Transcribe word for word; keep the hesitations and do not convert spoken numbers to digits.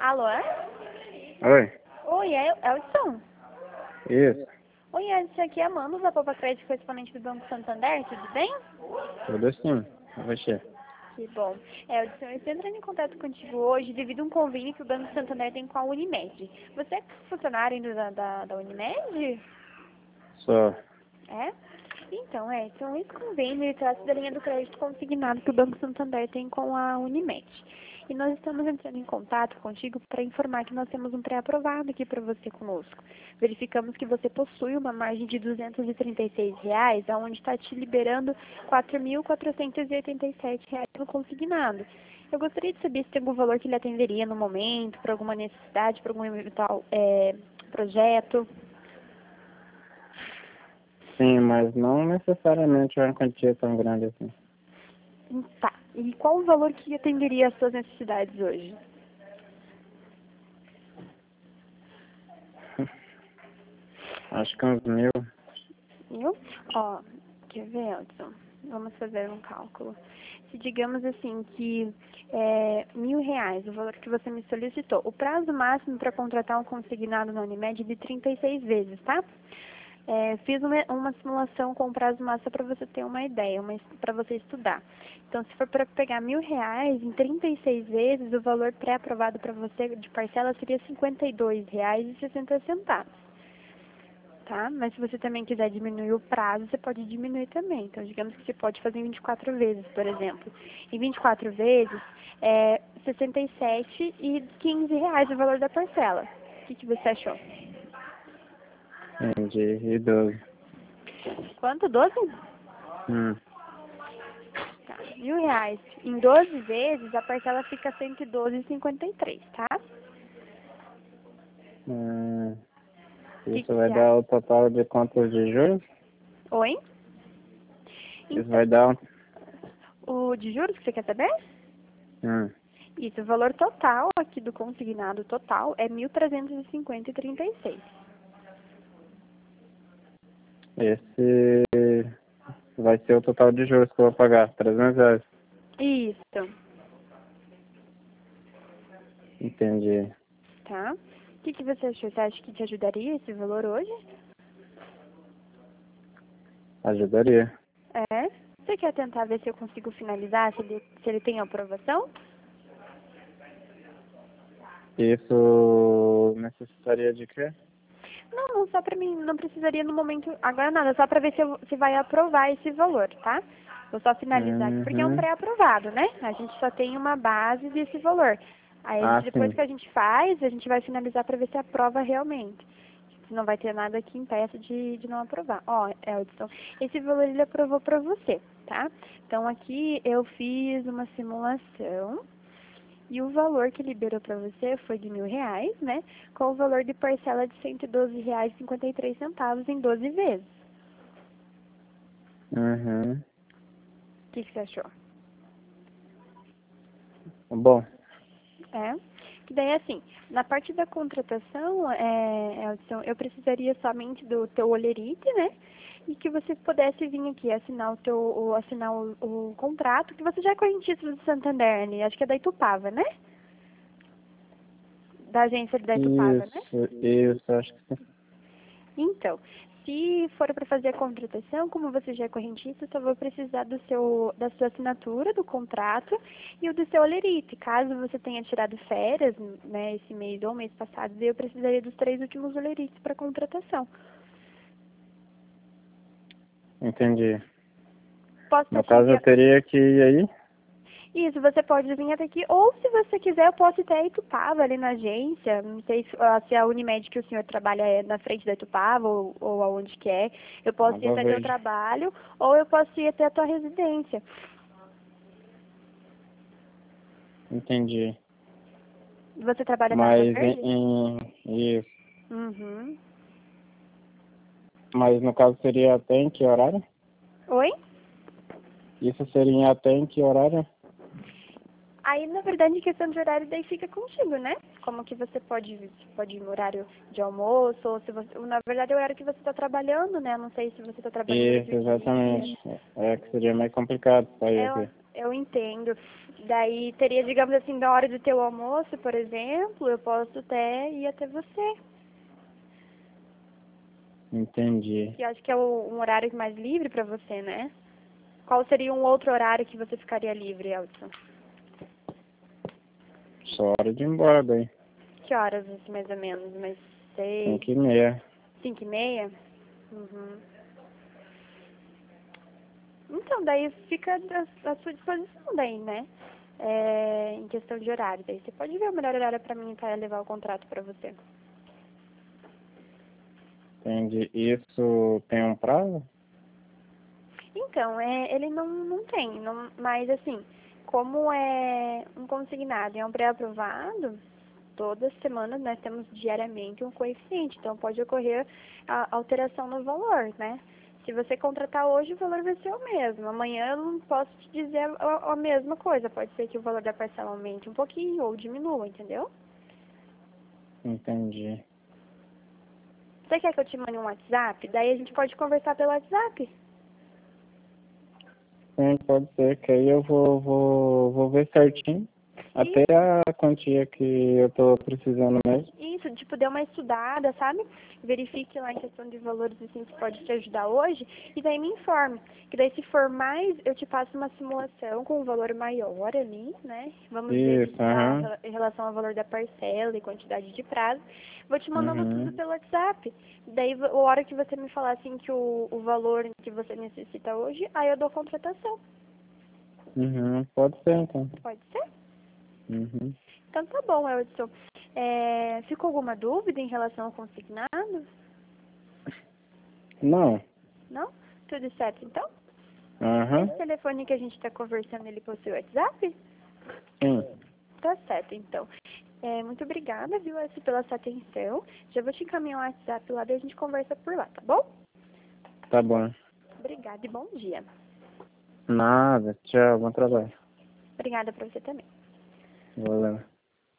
Alô? Oi, Oi, é Elson? isso, Oi, Elson, aqui é Amanda, da Poupa Crédito, correspondente do Banco Santander, tudo bem? tudo sim, você. Que bom. É, Elson, eu estou entrando em contato contigo hoje devido a um convênio que o Banco Santander tem com a Unimed. Você é funcionário ainda da, da, da Unimed? Só, É? Então, é, então esse convênio ele trata da linha do crédito consignado que o Banco Santander tem com a Unimed. E nós estamos entrando em contato contigo para informar que nós temos um pré-aprovado aqui para você conosco. Verificamos que você possui uma margem de duzentos e trinta e seis reais, onde está te liberando quatro mil quatrocentos e oitenta e sete reais no consignado. Eu gostaria de saber se tem algum valor que lhe atenderia no momento, para alguma necessidade, para algum eventual é, projeto. sim, mas não necessariamente uma quantia tão grande assim. Tá. E qual o valor que atenderia às suas necessidades hoje? Acho que uns mil. Viu? Ó, quer ver, Elton? Vamos fazer um cálculo. Se digamos assim que é mil reais, o valor que você me solicitou, o prazo máximo para contratar um consignado na Unimed é de trinta e seis vezes, tá? É, fiz uma, uma simulação com prazo máximo para você ter uma ideia, para você estudar. Então, se for para pegar mil reais em trinta e seis vezes, o valor pré-aprovado para você de parcela seria cinquenta e dois reais e sessenta centavos. Tá? Mas se você também quiser diminuir o prazo, você pode diminuir também. Então, digamos que você pode fazer em vinte e quatro vezes, por exemplo. Em vinte e quatro vezes, é sessenta e sete e quinze reais o valor da parcela. O que, que você achou? Entendi, e doze. Quanto? doze? Hum, Tá. Mil reais. Em doze vezes, a parcela fica cento e doze e cinquenta e três, tá? hum, O que, isso que vai você dar acha? o total de quantos de juros? Oi? Isso Então, vai dar um... o de juros que você quer saber? Hum, Isso, o valor total aqui do consignado total é mil trezentos e cinquenta e trinta e seis. esse vai ser o total de juros que eu vou pagar, trezentos reais. Isso, Entendi. tá? O que, que você achou? Você acha que te ajudaria esse valor hoje? Ajudaria. É? Você quer tentar ver se eu consigo finalizar, se ele, se ele tem aprovação? Isso necessitaria de quê? Não, não, só pra mim, não precisaria no momento, agora nada, só pra ver se, eu, se vai aprovar esse valor, tá? Vou só finalizar aqui, porque é um Uhum. pré-aprovado, né? A gente só tem uma base desse valor. Aí, a gente, Ah, depois sim. que a gente faz, a gente vai finalizar pra ver se aprova realmente. Se não vai ter nada que impeça de, de não aprovar. Ó, Eldson, esse valor ele aprovou pra você, tá? Então, aqui eu fiz uma simulação. E o valor que liberou para você foi de mil reais, né? Com o valor de parcela de cento e doze reais e cinquenta e três centavos em doze vezes. Uhum. O que, que você achou? Bom, É? Que daí, assim, na parte da contratação, é, Elson, eu precisaria somente do teu olerite, né? E que você pudesse vir aqui assinar o teu, o, assinar o, o contrato, que você já é correntista do Santander, né? Acho que é da Itupava, né? Da agência da Itupava, né? isso, isso, acho que sim. Então, se for para fazer a contratação, como você já é correntista, só vou precisar do seu, da sua assinatura do contrato e o do seu olerite. Caso você tenha tirado férias, né, esse mês ou mês passado, daí eu precisaria dos três últimos olerites para contratação. Entendi. Posso estar No te caso, eu enviando? teria que ir aí? Isso, você pode vir até aqui, ou se você quiser, eu posso ir até a Itupava, ali na agência. Não sei se, ah, se a Unimed que o senhor trabalha é na frente da Itupava ou, ou aonde que é. Eu posso ir Água até teu Verde. trabalho, ou eu posso ir até a tua residência. Entendi. Você trabalha na Água Mas em, Verde? em- isso. Uhum. Mas no caso seria até em que horário? Oi? Isso seria até em que horário? Aí, na verdade, em questão de horário, daí fica contigo, né? Como que você pode, você pode ir no horário de almoço, ou se você... Na verdade, é o horário que você está trabalhando, né? Eu não sei se você está trabalhando Isso, durante o dia. exatamente. É que seria mais complicado sair É, aqui. Eu entendo. Daí teria, digamos assim, da hora do teu almoço, por exemplo, eu posso até ir até você. Entendi. Que eu acho que é o- um horário mais livre para você, né? Qual seria um outro horário que você ficaria livre, Elton? Só hora de ir embora daí. Que horas, assim, mais ou menos? Mais seis, Cinco e meia. cinco e meia? Uhum. Então, daí fica à à sua disposição daí, né? É, em questão de horário. Daí você pode ver o melhor horário para mim para levar o contrato para você. Entendi. Isso tem um prazo? Então, é, ele não, não tem, não, mas assim, como é um consignado e é um pré-aprovado, todas as semanas nós temos diariamente um coeficiente, então pode ocorrer a alteração no valor, né? Se você contratar hoje, o valor vai ser o mesmo. Amanhã eu não posso te dizer a, a mesma coisa. Pode ser que o valor da parcela aumente um pouquinho ou diminua, entendeu? Entendi. Você quer que eu te mande um WhatsApp? Daí a gente pode conversar pelo WhatsApp. Sim, pode ser, que aí eu vou, vou, vou ver certinho. Até Isso, a quantia que eu tô precisando mesmo. isso, tipo, dê uma estudada, sabe? Verifique lá em questão de valores, assim, que pode te ajudar hoje. E daí me informe. Que daí, se for mais, eu te passo uma simulação com um valor maior ali, né? Vamos ver Isso, a, aham. em relação ao valor da parcela e quantidade de prazo. Vou te mandando tudo Uhum. pelo WhatsApp. Daí, a hora que você me falar, assim, que o, o valor que você necessita hoje, aí eu dou contratação. Uhum. Pode ser, então. Pode ser? Uhum. Então tá bom, Elton. É, ficou alguma dúvida em relação ao consignado? Não. Não? Tudo certo, então? Aham. Esse telefone que a gente está conversando, ele possui WhatsApp? Sim. Tá certo, então. É, muito obrigada, viu, Elton, pela sua atenção. Já vou te encaminhar o WhatsApp lá, daí a gente conversa por lá, tá bom? Tá bom. Obrigada e bom dia. Nada. Tchau. Bom trabalho. Obrigada pra você também. Valeu.